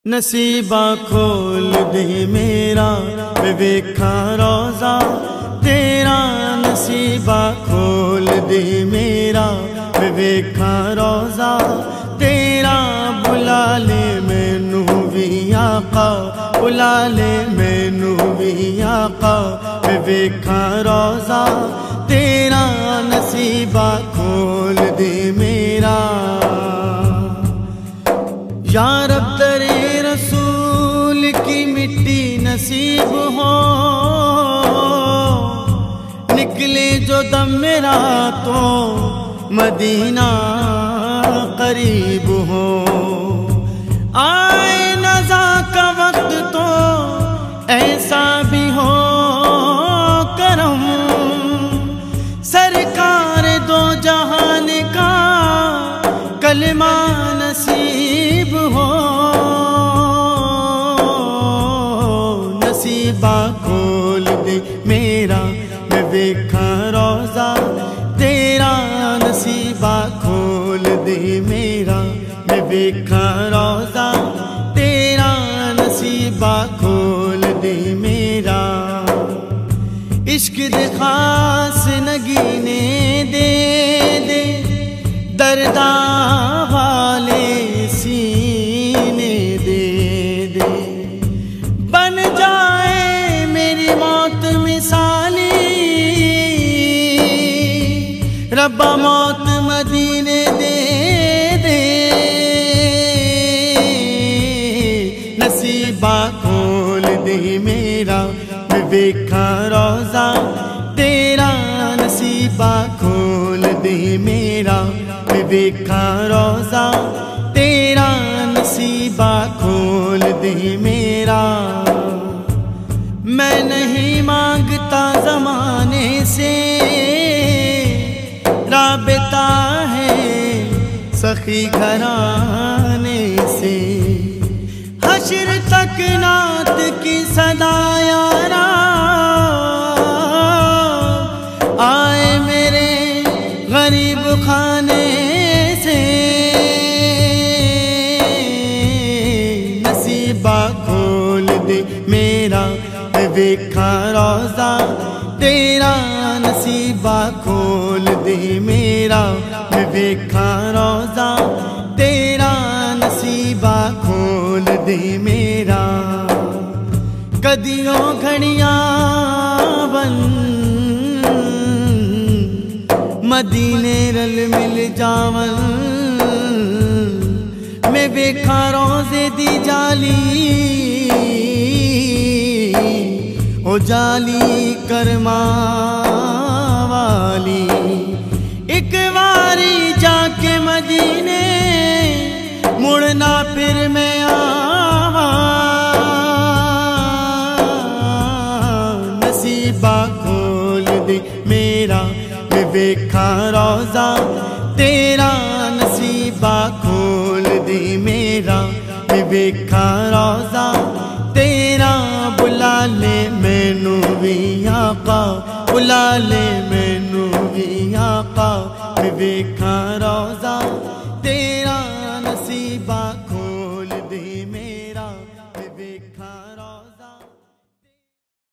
نصیبہ کھول دے میرا میں ویکھاں روضہ تیرا، نصیبہ کھول دے میرا میں ویکھاں روضہ تیرا، بلا لے مینوں وی آقا، بلا لے مینوں وی آقا میں ویکھاں روضہ تیرا، نصیبہ کھول دے میرا۔ یا رب تیرے رسول کی مٹی نصیب ہو، نکلے جو دم میرا تو مدینہ قریب ہو، آئے نزا کا وقت تو ایسا بھی ہو کرم، سرکار دو جہان کا کلمہ نصیب ہو، نصیبہ کھول دے میرا میں ویکھاں روضہ تیرا، نصیبہ کھول دے میرا میں ویکھاں روضہ تیرا، نصیبہ کھول دے میرا۔ عشق دے خاص نگینے دے دے درداں والے سینے دے دے، بن جائے میری موت مثالی، ربا موت مدینے دے دے، نصیبہ کھول دے میرا میں ویکھاں روضہ تیرا، نصیبہ کھول دے میرا میں ویکھاں روضہ تیرا، نصیبہ کھول دے میرا۔ میں نہیں مانگتا زمانے سے رابطہ ہے سخی گھرانے سے، حشر تک نعت کی صدا یارا آئے میرے غریب خانے سے، نصیبہ کھول دے میرا میں ویکھاں روضہ تیرا، نصیبہ کھول دے میرا میں ویکھاں روضہ تیرا، نصیبہ کھول دے میرا۔ کدیوں گھڑیاں بن مدینے رل مل جاون، میں ویکھاں روضے دی جالی، او جالی کرماں والی، ایک واری جا کے مدینے مڑنا پھر میں آواں، نصیبہ کھول دے میرا میں ویکھاں روضہ تیرا، نصیبہ کھول دے میرا میں ویکھاں روضہ تیرا، بلا لے مینوں وی آقا، بلا لے مینوں وی آقا میں ویکھاں روضہ